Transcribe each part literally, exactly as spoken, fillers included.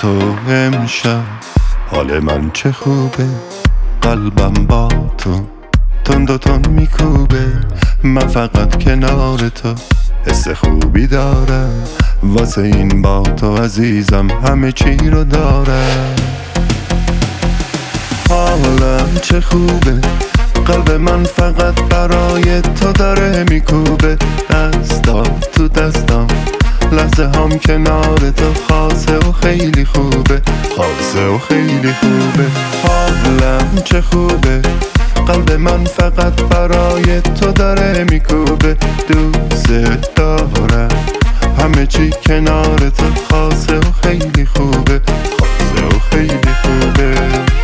تو امشب حال من چه خوبه، قلبم با تو تند و تند میکوبه. من فقط کنار تو حس خوبی دارم، واسه این با تو عزیزم همه چی رو دارم. حالم چه خوبه، قلب من فقط برای تو داره میکوبه. دستا تو دستام، لحظه هم کنار تو خاصه و خیلی خوبه، خاصه و خیلی خوبه. حالم چه خوبه، قلب من فقط برای تو داره میکوبه. دوست دارم، همه چی کنار تو خاصه و خیلی خوبه، خاصه و خیلی خوبه.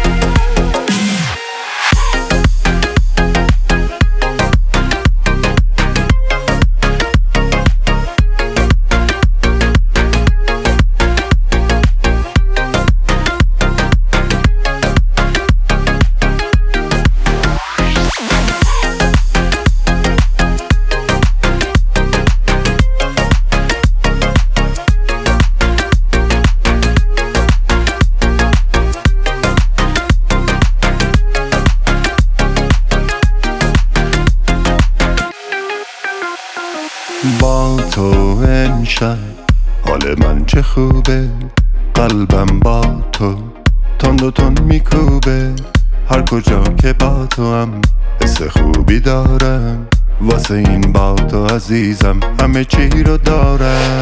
با تو امشب حال من چه خوبه، قلبم با تو تند و تند میکوبه. هر کجا که با تو هم حس خوبی دارم، واسه این با تو عزیزم همه چی رو دارم.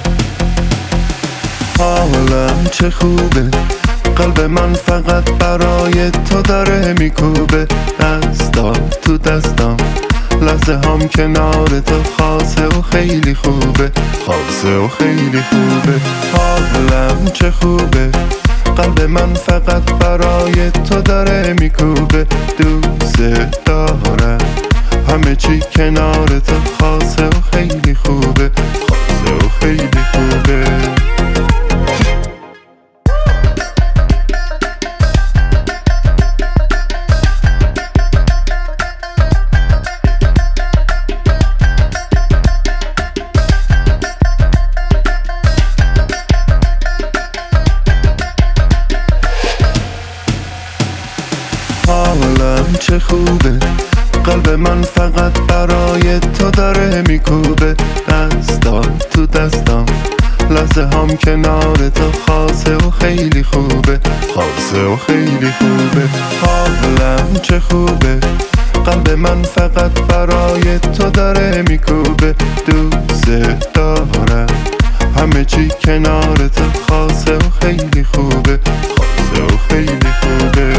حالم چه خوبه، قلب من فقط برای تو داره میکوبه. دستا تو دستام، لحظه هم کنار تو خاصه و خیلی خوبه، خاصه و خیلی خوبه. حالم چه خوبه، قلب من فقط برای تو داره میکوبه. دوست دارم، همه چی کنار تو خاصه و خیلی خوبه، خاصه و خیلی خوبه. حالم چه خوبه، قلب من فقط برای تو داره میکوبه. دستا تو دستام، لحظه هم کنار تو خاصه و خیلی خوبه، خاصه و خیلی خوبه. حالم چه خوبه، قلب من فقط برای تو داره میکوبه. دوست دارم، همه چی کنار تو خاصه و خیلی خوبه، خاصه و خیلی خوبه.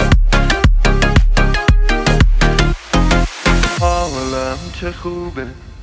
حالم چه خوبه،